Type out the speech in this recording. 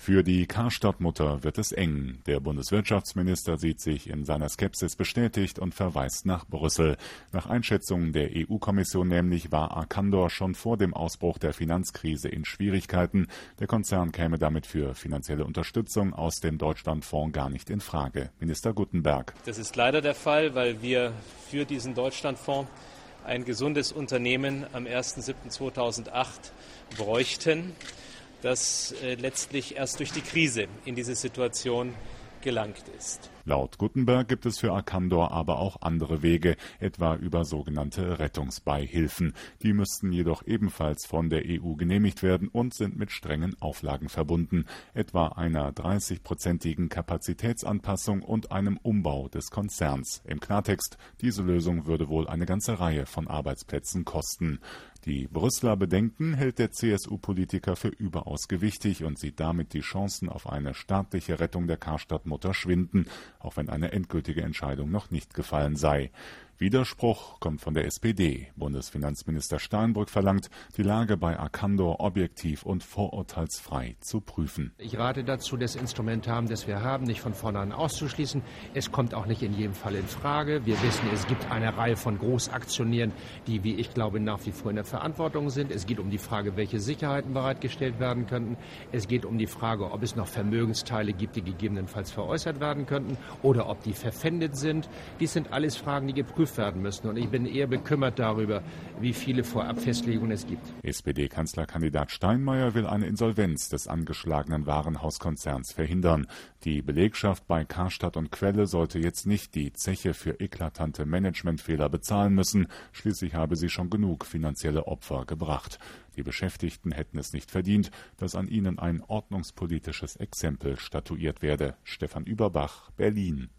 Für die Karstadt-Mutter wird es eng. Der Bundeswirtschaftsminister sieht sich in seiner Skepsis bestätigt und verweist nach Brüssel. Nach Einschätzung der EU-Kommission nämlich war Arcandor schon vor dem Ausbruch der Finanzkrise in Schwierigkeiten. Der Konzern käme damit für finanzielle Unterstützung aus dem Deutschlandfonds gar nicht in Frage. Minister Guttenberg. Das ist leider der Fall, weil wir für diesen Deutschlandfonds ein gesundes Unternehmen am 1.7.2008 bräuchten, das letztlich erst durch die Krise in diese Situation gelangt ist. Laut Guttenberg gibt es für Arcandor aber auch andere Wege, etwa über sogenannte Rettungsbeihilfen. Die müssten jedoch ebenfalls von der EU genehmigt werden und sind mit strengen Auflagen verbunden, etwa einer 30-prozentigen Kapazitätsanpassung und einem Umbau des Konzerns. Im Klartext, diese Lösung würde wohl eine ganze Reihe von Arbeitsplätzen kosten. Die Brüsseler Bedenken hält der CSU-Politiker für überaus gewichtig und sieht damit die Chancen auf eine staatliche Rettung der Karstadt-Mutter schwinden, auch wenn eine endgültige Entscheidung noch nicht gefallen sei. Widerspruch kommt von der SPD. Bundesfinanzminister Steinbrück verlangt, die Lage bei Arcandor objektiv und vorurteilsfrei zu prüfen. Ich rate dazu, das Instrumentarium, das wir haben, nicht von vornherein auszuschließen. Es kommt auch nicht in jedem Fall in Frage. Wir wissen, es gibt eine Reihe von Großaktionären, die, wie ich glaube, nach wie vor in der Verantwortung sind. Es geht um die Frage, welche Sicherheiten bereitgestellt werden könnten. Es geht um die Frage, ob es noch Vermögensteile gibt, die gegebenenfalls veräußert werden könnten oder ob die verpfändet sind. Dies sind alles Fragen, die geprüft werden müssen. Und ich bin eher bekümmert darüber, wie viele Vorabfestlegungen es gibt. SPD-Kanzlerkandidat Steinmeier will eine Insolvenz des angeschlagenen Warenhauskonzerns verhindern. Die Belegschaft bei Karstadt und Quelle sollte jetzt nicht die Zeche für eklatante Managementfehler bezahlen müssen. Schließlich habe sie schon genug finanzielle Opfer gebracht. Die Beschäftigten hätten es nicht verdient, dass an ihnen ein ordnungspolitisches Exempel statuiert werde. Stefan Überbach, Berlin.